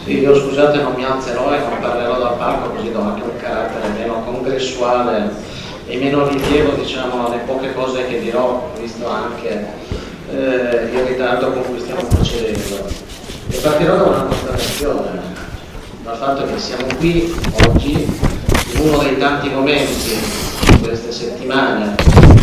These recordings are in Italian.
Sì, io scusate non mi alzerò e non parlerò dal palco, così do anche un carattere meno congressuale e meno rilievo, diciamo, alle poche cose che dirò, visto anche il ritardo con cui stiamo procedendo. E partirò da una constatazione, dal fatto che siamo qui oggi in uno dei tanti momenti in queste settimane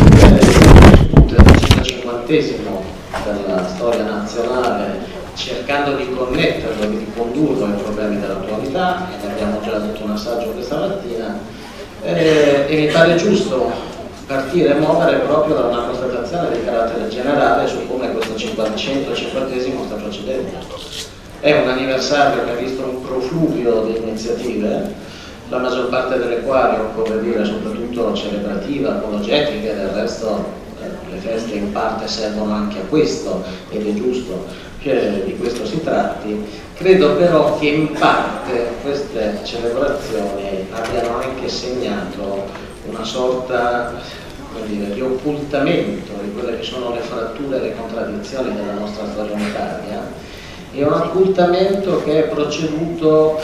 del 150esimo della storia nazionale, cercando di connetterlo, di ricondurlo ai problemi dell'attualità, e ne abbiamo già detto un assaggio questa mattina, e mi pare giusto partire e muovere proprio da una constatazione di carattere generale su come questo 150esimo sta procedendo. È un anniversario che ha visto un profluvio di iniziative, la maggior parte delle quali, occorre dire, soprattutto celebrative, apologetiche, del resto le feste in parte servono anche a questo ed è giusto che di questo si tratti. Credo però che in parte queste celebrazioni abbiano anche segnato una sorta, come dire, di occultamento di quelle che sono le fratture e le contraddizioni della nostra storia unitaria, e un occultamento che è proceduto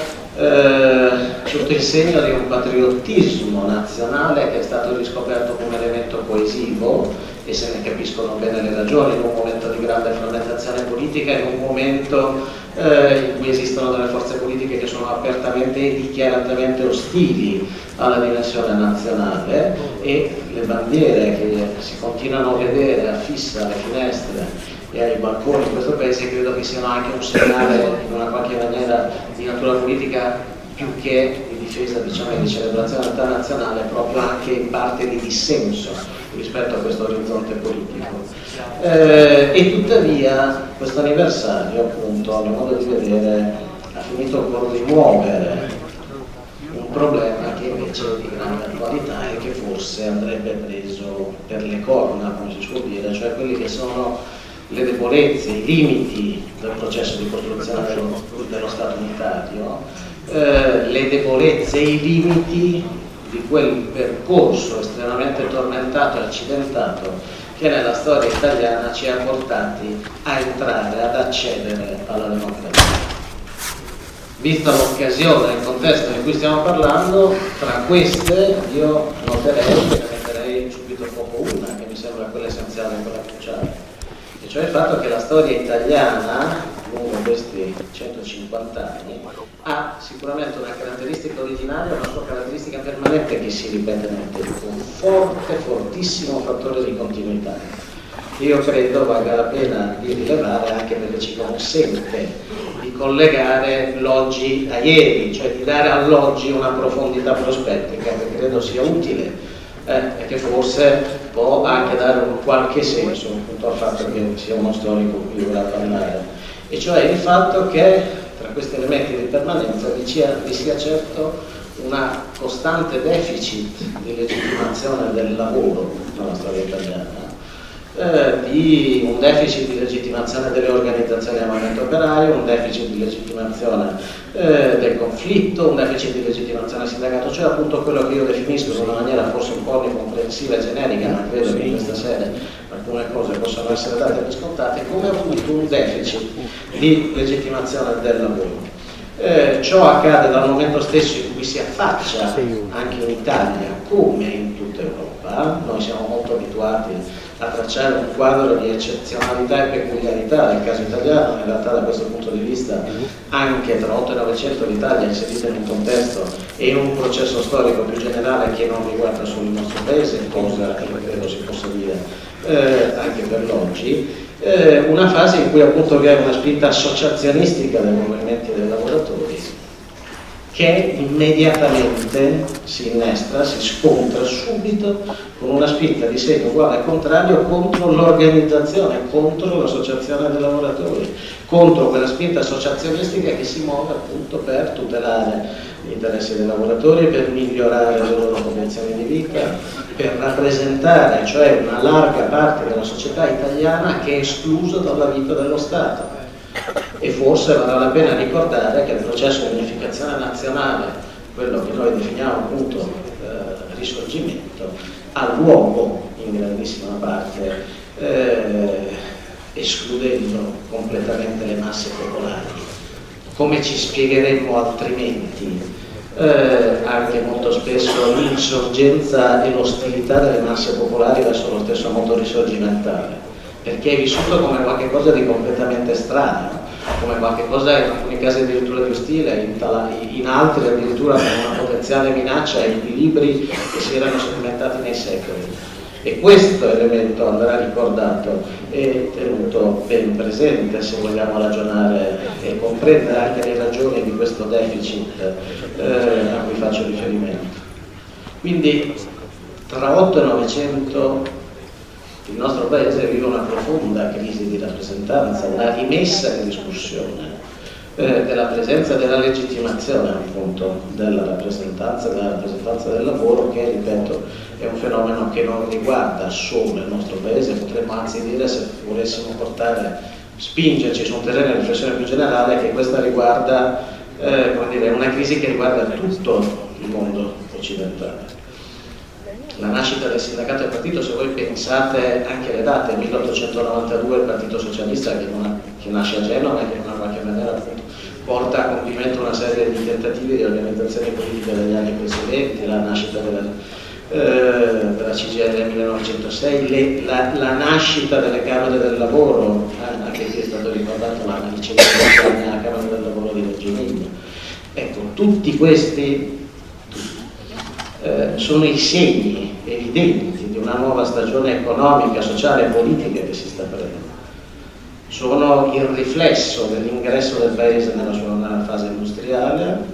sotto il segno di un patriottismo nazionale che è stato riscoperto come elemento coesivo, e se ne capiscono bene le ragioni, in un momento di grande frammentazione politica, in un momento in cui esistono delle forze politiche che sono apertamente e dichiaratamente ostili alla dimensione nazionale, e le bandiere che si continuano a vedere affisse alle finestre e ai balconi in questo paese credo che siano anche un segnale in una qualche maniera di natura politica, più che di difesa, diciamo, di celebrazione internazionale, proprio anche in parte di dissenso rispetto a questo orizzonte politico. E tuttavia questo anniversario, appunto, a mio modo di vedere, ha finito con rimuovere un problema che invece è di grande attualità e che forse andrebbe preso per le corna, come si suol dire, cioè quelli che sono le debolezze, i limiti del processo di costruzione dello Stato unitario, le debolezze e i limiti di quel percorso estremamente tormentato e accidentato che nella storia italiana ci ha portati a entrare, ad accedere alla democrazia. Vista l'occasione e il contesto di cui stiamo parlando, tra queste io noterei che ne metterei subito poco una, che mi sembra quella essenziale e quella cruciale, e cioè il fatto che la storia italiana, lungo questi 150 anni, ha sicuramente una caratteristica originaria, una sua caratteristica permanente che si ripete nel tempo, un forte, fortissimo fattore di continuità. Io credo valga la pena di rilevare, anche perché ci consente di collegare l'oggi a ieri, cioè di dare all'oggi una profondità prospettica che credo sia utile e che forse può anche dare un qualche senso appunto al fatto che sia uno storico qui ora a parlare, e cioè il fatto che tra questi elementi di permanenza vi sia certo una costante deficit di legittimazione del lavoro nella storia italiana, di un deficit di legittimazione delle organizzazioni del movimento operaio, un deficit di legittimazione del conflitto, un deficit di legittimazione del sindacato, cioè appunto quello che io definisco in una maniera forse un po' incomprensiva e generica, ma credo che in questa sede alcune cose possano essere date per scontate, come appunto un deficit di legittimazione del lavoro. Ciò accade dal momento stesso in cui si affaccia anche in Italia, come in tutta Europa. Noi siamo molto abituati a tracciare un quadro di eccezionalità e peculiarità del caso italiano. In realtà da questo punto di vista anche tra 8 e 900 l'Italia è inserita in un contesto e in un processo storico più generale che non riguarda solo il nostro paese, cosa che credo si possa dire anche per l'oggi. Una fase in cui appunto vi è una spinta associazionistica dei movimenti dei lavoratori che immediatamente si innestra, si scontra subito con una spinta di segno uguale e contrario contro l'organizzazione, contro l'associazione dei lavoratori, contro quella spinta associazionistica che si muove appunto per tutelare gli interessi dei lavoratori, per migliorare le loro condizioni di vita, per rappresentare cioè una larga parte della società italiana che è esclusa dalla vita dello Stato. E forse varrà la pena ricordare che il processo di unificazione nazionale, quello che noi definiamo appunto risorgimento, ha luogo in grandissima parte escludendo completamente le masse popolari. come ci spiegheremmo altrimenti anche molto spesso l'insorgenza e l'ostilità delle masse popolari verso lo stesso modo risorgimentale, perché è vissuto come qualcosa di completamente estraneo, come qualcosa in alcuni casi addirittura di ostile, in altri addirittura come una potenziale minaccia ai equilibri che si erano sedimentati nei secoli. E questo elemento andrà ricordato e tenuto ben presente se vogliamo ragionare e comprendere anche le ragioni di questo deficit a cui faccio riferimento. Quindi tra 8 e 900 il nostro Paese vive una profonda crisi di rappresentanza, una rimessa in discussione della presenza e della legittimazione appunto della rappresentanza del lavoro, che ripeto è un fenomeno che non riguarda solo il nostro Paese, potremmo anzi dire, se volessimo spingerci su un terreno di riflessione più generale, che questa riguarda come dire, una crisi che riguarda tutto il mondo occidentale. La nascita del sindacato del partito, se voi pensate anche alle date, 1892 il Partito Socialista che nasce a Genova e che in una qualche maniera appunto porta a compimento una serie di tentativi di organizzazione politica degli anni precedenti, la nascita della CGIL nel 1906, la nascita delle Camere del Lavoro, anche qui è stato ricordato la licenza della Camera del Lavoro di Reggio Emilia. Ecco, tutti questi sono i segni evidenti di una nuova stagione economica, sociale e politica che si sta aprendo. Sono il riflesso dell'ingresso del Paese nella sua fase industriale,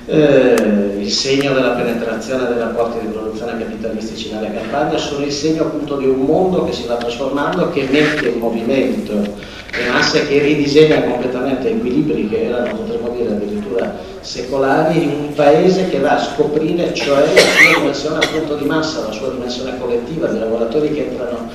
il segno della penetrazione dei rapporti di produzione capitalistici nelle campagne, sono il segno appunto di un mondo che si va trasformando, che mette in movimento le masse, che ridisegna completamente equilibri che erano, potremmo dire, addirittura secolari, in un Paese che va a scoprire cioè la sua dimensione appunto di massa, la sua dimensione collettiva, di lavoratori che entrano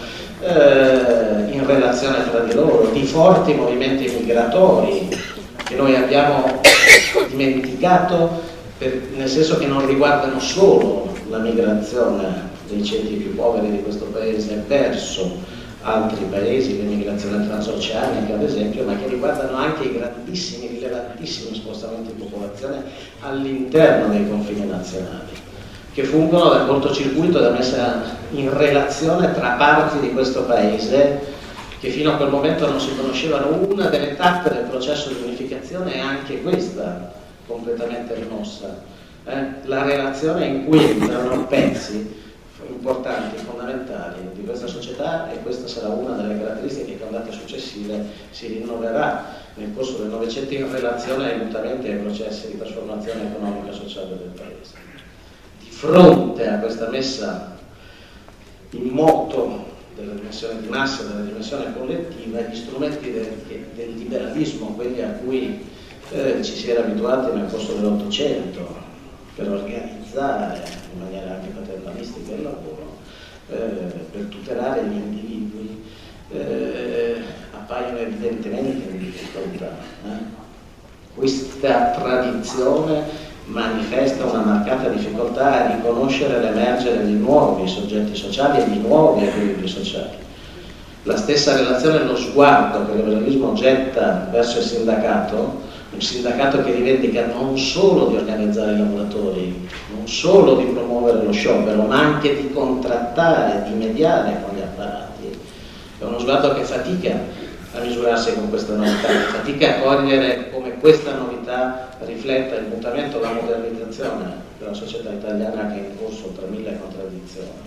in relazione tra di loro, di forti movimenti migratori che noi abbiamo dimenticato, nel senso che non riguardano solo la migrazione dei ceti più poveri di questo Paese verso altri paesi, l'emigrazione transoceanica ad esempio, ma che riguardano anche i grandissimi, rilevantissimi spostamenti di popolazione all'interno dei confini nazionali, che fungono da cortocircuito, da messa in relazione tra parti di questo Paese che fino a quel momento non si conoscevano. Una delle tappe del processo di unificazione è anche questa, completamente rimossa, la relazione in cui entrano pezzi importanti, fondamentali di questa società, e questa sarà una delle caratteristiche che con date successive si rinnoverà nel corso del Novecento in relazione ai mutamenti e ai processi di trasformazione economica e sociale del Paese. Di fronte a questa messa in moto della dimensione di massa, della dimensione collettiva, gli strumenti del liberalismo, quelli a cui ci si era abituati nel corso dell'Ottocento per organizzare in maniera anche paternalistica il lavoro, per tutelare gli individui, appaiono evidentemente in difficoltà. Questa tradizione manifesta una marcata difficoltà a riconoscere l'emergere di nuovi soggetti sociali e di nuovi equilibri sociali. La stessa relazione e lo sguardo che il liberalismo getta verso il sindacato, un sindacato che rivendica non solo di organizzare i lavoratori, non solo di promuovere lo sciopero, ma anche di contrattare, di mediare con gli apparati, è uno sguardo che fatica a misurarsi con questa novità, fatica a cogliere come questa novità rifletta il mutamento, la modernizzazione della società italiana che è in corso tra mille contraddizioni.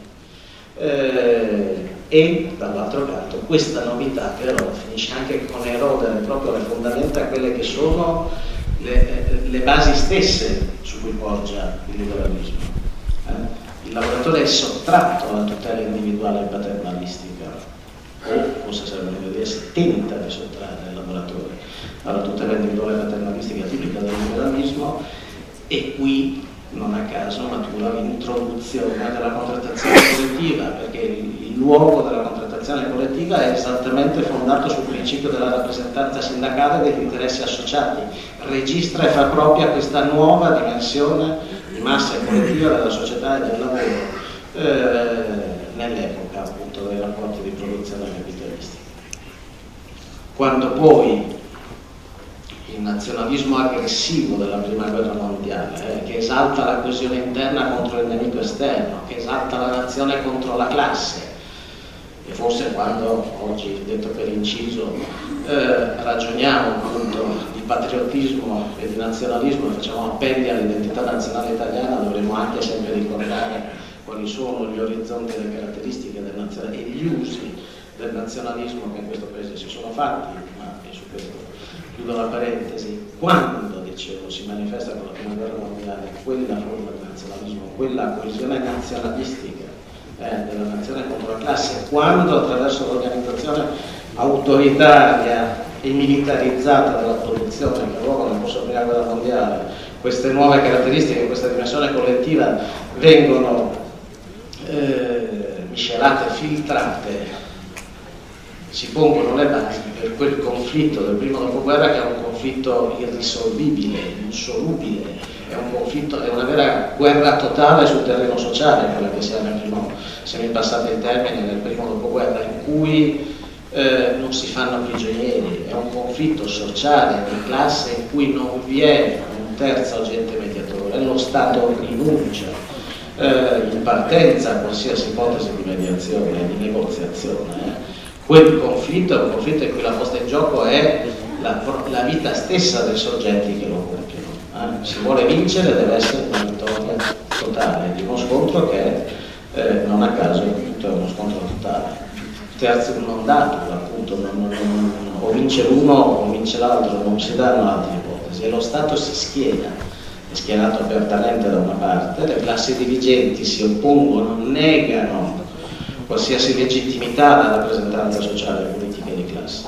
E dall'altro canto questa novità però finisce anche con erodere proprio le fondamenta, quelle che sono le basi stesse su cui poggia il liberalismo. Il lavoratore è sottratto alla tutela individuale e paternalistica, o forse sarebbe meglio dire si tenta di sottrarre il lavoratore alla tutela individuale e paternalistica tipica del liberalismo, e qui non a caso matura l'introduzione della contrattazione collettiva, perché il luogo della contrattazione collettiva è esattamente fondato sul principio della rappresentanza sindacale degli interessi associati, registra e fa propria questa nuova dimensione di massa collettiva della società e del lavoro nell'epoca appunto dei rapporti di produzione capitalistica. Quando poi il nazionalismo aggressivo della prima guerra mondiale, che esalta la coesione interna contro il nemico esterno, che esalta la nazione contro la classe. E forse quando oggi, detto per inciso, ragioniamo appunto di patriottismo e di nazionalismo e facciamo appelli all'identità nazionale italiana, dovremmo anche sempre ricordare quali sono gli orizzonti e le caratteristiche del e gli usi del nazionalismo che in questo paese si sono fatti, ma su questo chiudo la parentesi. Quando, dicevo, si manifesta con la prima guerra mondiale quella forma di nazionalismo, quella coesione nazionalistica della nazione contro la classe, quando attraverso l'organizzazione autoritaria e militarizzata della produzione che aveva nel corso della prima guerra mondiale, queste nuove caratteristiche, questa dimensione collettiva vengono miscelate, filtrate, si pongono le basi per quel conflitto del primo dopoguerra che è un conflitto irrisolvibile, insolubile, è un conflitto, è una vera guerra totale sul terreno sociale, quella che si ha nel primo, se mi passate il termine, nel primo dopoguerra, in cui non si fanno prigionieri, è un conflitto sociale di classe in cui non vi è un terzo agente mediatore, lo Stato rinuncia in partenza a qualsiasi ipotesi di mediazione, di negoziazione. Quel conflitto è un conflitto in cui la posta in gioco è la vita stessa dei soggetti che lo compiono. Si vuole vincere, deve essere una vittoria totale di uno scontro che non a caso è uno scontro totale. Terzo non dato, appunto, o vince l'uno o vince l'altro, non si danno altre ipotesi, e lo Stato si schiera. È schierato apertamente da una parte, le classi dirigenti si oppongono, negano qualsiasi legittimità alla rappresentanza sociale e politica di classe.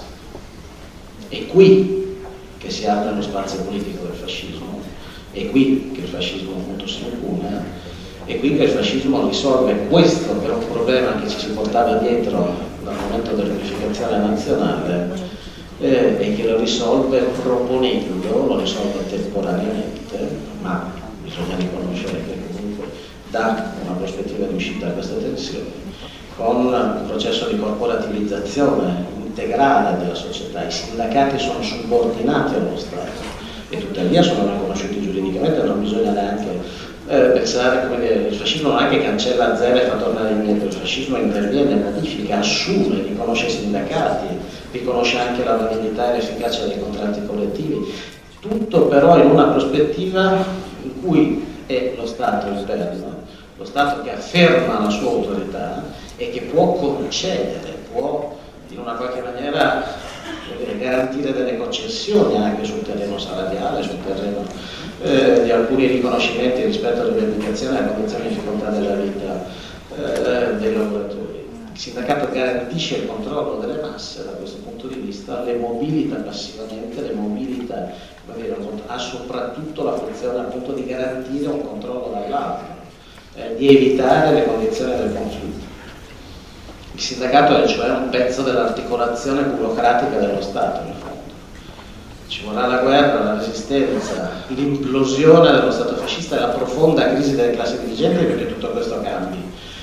È qui che si apre lo spazio politico del fascismo, è qui che il fascismo appunto si impone, è qui che il fascismo risolve questo che è un problema che ci si portava dietro dal momento dell'unificazione nazionale, e che lo risolve proponendo, lo risolve temporaneamente, ma bisogna riconoscere che comunque dà una prospettiva di uscita da queste tensioni, con un processo di corporativizzazione integrale della società. I sindacati sono subordinati allo Stato e tuttavia sono riconosciuti giuridicamente, non bisogna neanche pensare, come dire, il fascismo non è che cancella a zero e fa tornare indietro, il fascismo interviene, modifica, assume, riconosce i sindacati, riconosce anche la validità e l'efficacia dei contratti collettivi, tutto però in una prospettiva in cui è lo Stato interno, lo Stato che afferma la sua autorità e che può concedere, può in una qualche maniera garantire delle concessioni anche sul terreno salariale, sul terreno di alcuni riconoscimenti rispetto alle rivendicazioni e alle condizioni di difficoltà della vita dei lavoratori. Il sindacato garantisce il controllo delle masse da questo punto di vista, le mobilita passivamente, le mobilita, ha soprattutto la funzione appunto di garantire un controllo dall'altro, di evitare le condizioni del conflitto. Il sindacato è cioè un pezzo dell'articolazione burocratica dello Stato, in fondo. Ci vorrà la guerra, la resistenza, l'implosione dello Stato fascista e la profonda crisi delle classi dirigenti perché tutto questo cambi.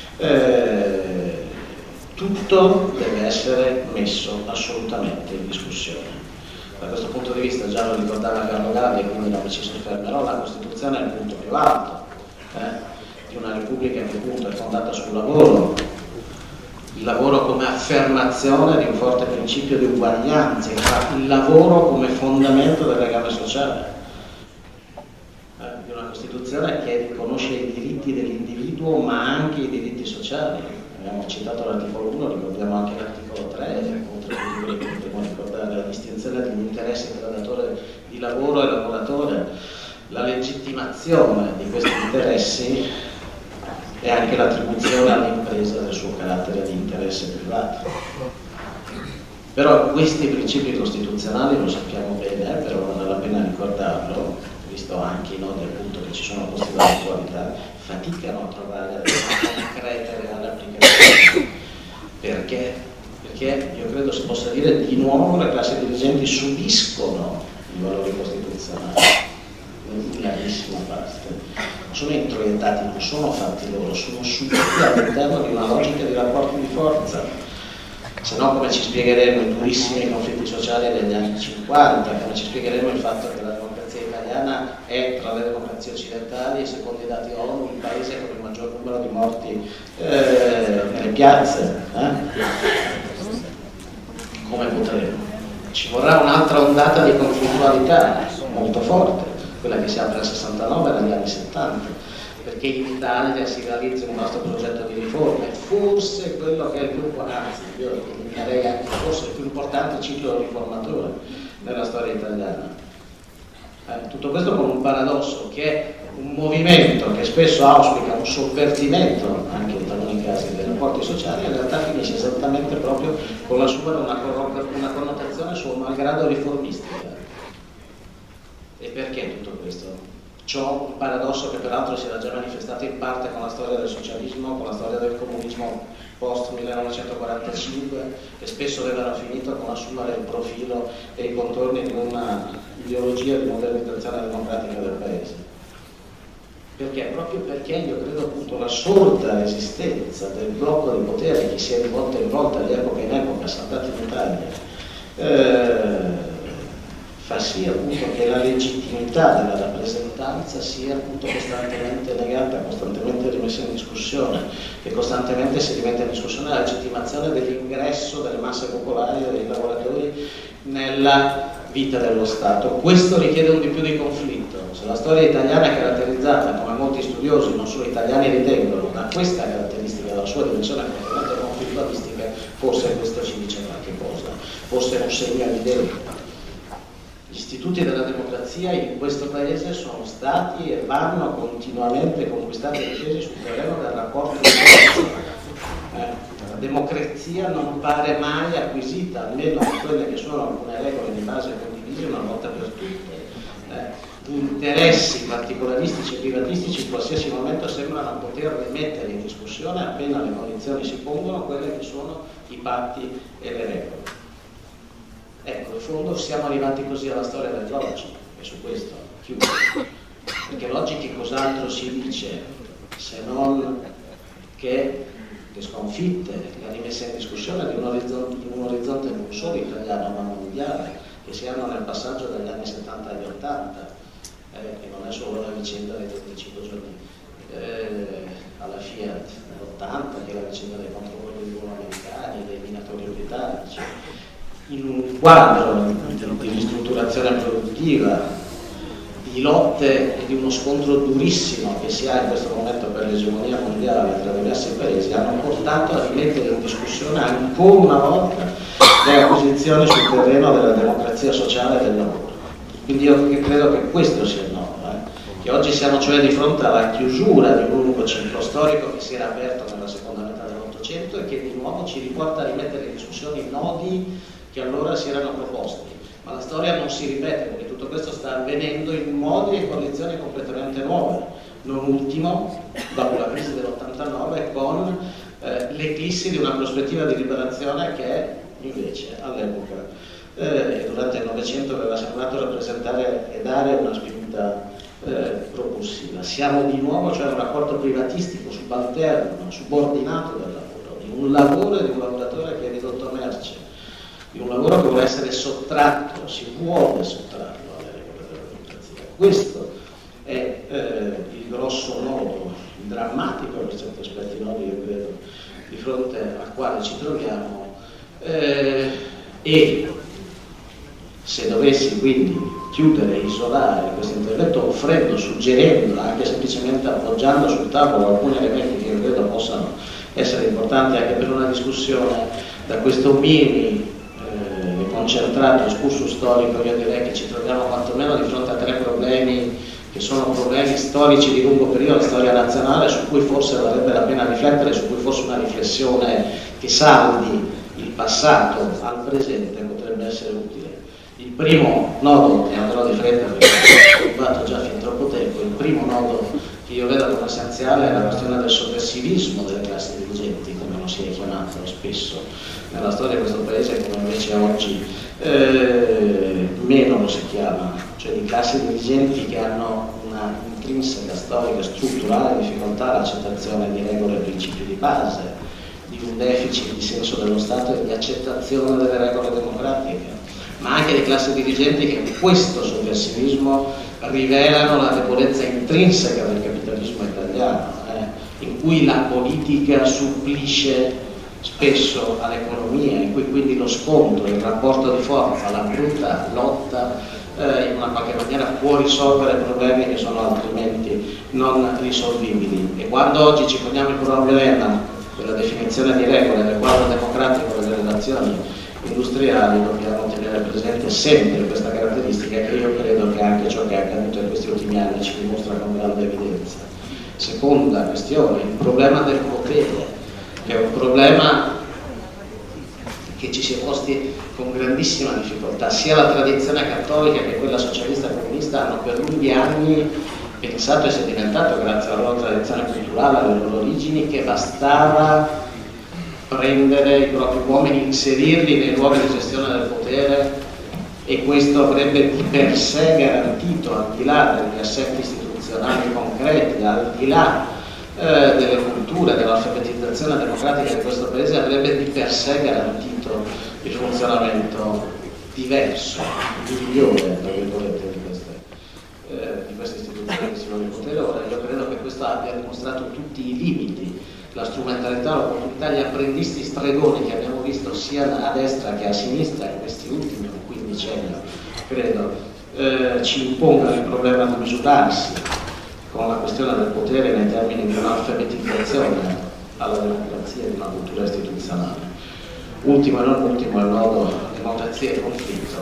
Tutto deve essere messo assolutamente in discussione. Da questo punto di vista, già lo ricordava Carlo Galli, quindi non ci soffermerò, la Costituzione è il punto più alto di una Repubblica che appunto è fondata sul lavoro, il lavoro come affermazione di un forte principio di uguaglianza, il lavoro come fondamento del legame sociale, di una Costituzione che riconosce i diritti dell'individuo ma anche i diritti sociali. Abbiamo citato l'articolo 1, ricordiamo anche l'articolo 3, potremmo ricordare la distinzione degli interessi tra datore di lavoro e lavoratore, la legittimazione di questi interessi e anche l'attribuzione all'impresa del suo carattere di interesse privato. Però questi principi costituzionali, lo sappiamo bene, però vale la pena ricordarlo, visto anche i nodi appunto che ci sono posti dall'attualità, faticano a trovare una concreta e reale applicazione. Perché? Perché io credo si possa dire di nuovo le classi dirigenti subiscono i valori costituzionali in larghissima parte. Sono introiettati, non sono fatti loro, sono subiti all'interno di una logica di rapporti di forza se no come ci spiegheremo i durissimi conflitti sociali degli anni 50, come ci spiegheremo il fatto che la democrazia italiana è tra le democrazie occidentali, secondo i dati ONU, il paese con il maggior numero di morti nelle piazze. Come potremo? Ci vorrà un'altra ondata di conflittualità molto forte, quella che si apre al 69 negli anni 70, perché in Italia si realizza un vasto progetto di riforme, forse quello che è il più, anzi io direi anche forse il più importante ciclo riformatore nella storia italiana. Tutto questo con un paradosso, che è un movimento che spesso auspica un sovvertimento, anche in taluni casi, dei rapporti sociali, in realtà finisce esattamente proprio con l'assumere una connotazione suo malgrado riformistica. E perché tutto questo? Ciò un paradosso che peraltro si era già manifestato in parte con la storia del socialismo, con la storia del comunismo post 1945, che spesso avevano finito con assumere il profilo e i contorni di una ideologia di modernizzazione democratica del paese. Perché? Proprio perché io credo appunto la sorda resistenza del blocco di potere che si è di volta in volta, di epoca in epoca, saltato in Italia, fa sì appunto che la legittimità della rappresentanza sia appunto costantemente negata, costantemente rimessa in discussione, che costantemente si rimette in discussione la legittimazione dell'ingresso delle masse popolari e dei lavoratori nella vita dello Stato. Questo richiede un di più di conflitto. Se la storia italiana è caratterizzata, come molti studiosi, non solo italiani ritengono, da questa caratteristica, dalla sua dimensione completamente conflittualistica, forse questo ci dice qualche cosa, forse è un segno evidente. Gli istituti della democrazia in questo paese sono stati e vanno continuamente conquistati e difesi sul terreno del rapporto di forza. La democrazia non pare mai acquisita, almeno quelle che sono alcune regole di base condivise una volta per tutte. Interessi particolaristici e privatistici in qualsiasi momento sembrano poter rimettere in discussione, appena le condizioni si pongono, quelle che sono i patti e le regole. Ecco, in fondo siamo arrivati così alla storia del Logic, e su questo chiudo, perché Logic che cos'altro si dice se non che le sconfitte, la rimessa in discussione di un orizzonte non solo italiano ma mondiale, che si hanno nel passaggio dagli anni 70 agli 80, che non è solo la vicenda dei 35 giorni alla Fiat nell'80, che è la vicenda dei controlli di volo americani, dei minatori britannici, in un quadro di ristrutturazione produttiva, di lotte e di uno scontro durissimo che si ha in questo momento per l'egemonia mondiale tra diversi paesi, hanno portato a rimettere in discussione ancora una volta le acquisizioni sul terreno della democrazia sociale e del lavoro. Quindi io credo che questo sia il nodo, che oggi siamo cioè di fronte alla chiusura di un lungo ciclo storico che si era aperto nella seconda metà dell'Ottocento e che di nuovo ci riporta a rimettere in discussione i nodi che allora si erano proposti. Ma la storia non si ripete, perché tutto questo sta avvenendo in modi e condizioni completamente nuove, non ultimo dopo la crisi dell'89 con l'eclissi di una prospettiva di liberazione che invece all'epoca e durante il Novecento aveva sembrato rappresentare e dare una spinta propulsiva. Siamo di nuovo cioè in un rapporto privatistico, subalterno, subordinato del lavoro, di un lavoro e di un lavoratore che è ridotto a merce, di un lavoro che vuole essere sottratto, si vuole sottrarlo alle regole della democrazia. Questo è il grosso nodo, il drammatico per certi aspetti nodo, io credo, di fronte al quale ci troviamo, e se dovessi quindi chiudere e isolare questo intervento offrendo, suggerendo, anche semplicemente appoggiando sul tavolo alcuni elementi che io credo possano essere importanti anche per una discussione, da questo mini concentrato excursus storico, io direi che ci troviamo quantomeno di fronte a tre problemi che sono problemi storici di lungo periodo, storia nazionale, su cui forse varrebbe la pena riflettere, su cui forse una riflessione che saldi il passato al presente potrebbe essere utile. Il primo nodo, e andrò di fretta perché ho rubato già fin troppo tempo, il primo nodo che io vedo come essenziale è la questione del sovversivismo delle classi dirigenti, come lo si è chiamato spesso nella storia di questo paese, come invece oggi meno lo si chiama, cioè di classi dirigenti che hanno una intrinseca, storica, strutturale difficoltà all'accettazione di regole e principi di base, di un deficit di senso dello Stato e di accettazione delle regole democratiche, ma anche di classi dirigenti che in questo sovversivismo rivelano la debolezza intrinseca del capitalismo italiano, in cui la politica supplisce spesso all'economia, in cui quindi lo scontro, il rapporto di forza, la brutta lotta in una qualche maniera può risolvere problemi che sono altrimenti non risolvibili. E quando oggi ci poniamo il problema della definizione di regole del quadro democratico delle relazioni industriali, dobbiamo tenere presente sempre questa caratteristica, che io credo che anche ciò che è accaduto in questi ultimi anni ci dimostra con grande evidenza. Seconda questione, il problema del potere, che è un problema che ci si è posti con grandissima difficoltà. Sia la tradizione cattolica che quella socialista e comunista hanno per lunghi anni pensato e sedimentato, grazie alla loro tradizione culturale, alle loro origini, che bastava prendere i propri uomini, inserirli nei luoghi di gestione del potere, e questo avrebbe di per sé garantito, al di là degli assetti istituzionali concreti, al di là delle culture, dell'alfabetizzazione democratica di questo paese, avrebbe di per sé garantito il funzionamento diverso, migliore, tra virgolette, di queste istituzioni che si vogliono potere. Ora io credo che questo abbia dimostrato tutti i limiti, la strumentalità, l'opportunità, gli apprendisti stregoni che abbiamo visto sia a destra che a sinistra in questi ultimi 15 anni, credo ci impongano il problema di misurarsi con la questione del potere nei termini di un'alfabetizzazione alla democrazia e di una cultura istituzionale. Ultimo e non ultimo è il nodo democrazia e conflitto,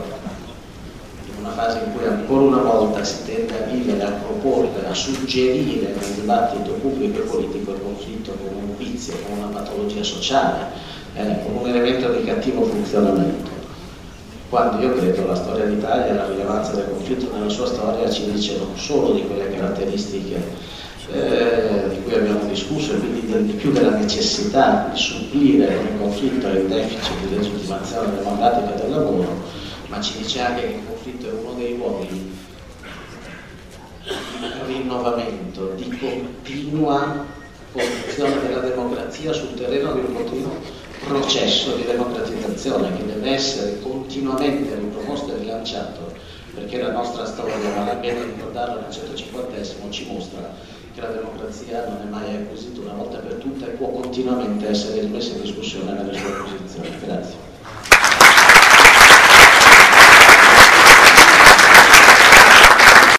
in una fase in cui ancora una volta si tende a vivere, a proporre, a suggerire nel dibattito pubblico e politico il conflitto come un vizio, come una patologia sociale, come un elemento di cattivo funzionamento. Quando io credo la storia d'Italia e la rilevanza del conflitto nella sua storia ci dice non solo di quelle caratteristiche di cui abbiamo discusso, e quindi di più della necessità di supplire con il conflitto e il deficit di legittimazione democratica del lavoro, ma ci dice anche che il conflitto è uno dei luoghi di rinnovamento, di continua posizione della democrazia sul terreno di un continuo processo di democratizzazione che deve essere continuamente riproposto e rilanciato, perché la nostra storia, vale la pena ricordarlo nel 150esimo, ci mostra che la democrazia non è mai acquisita una volta per tutte e può continuamente essere rimessa in discussione nelle sue posizioni. Grazie.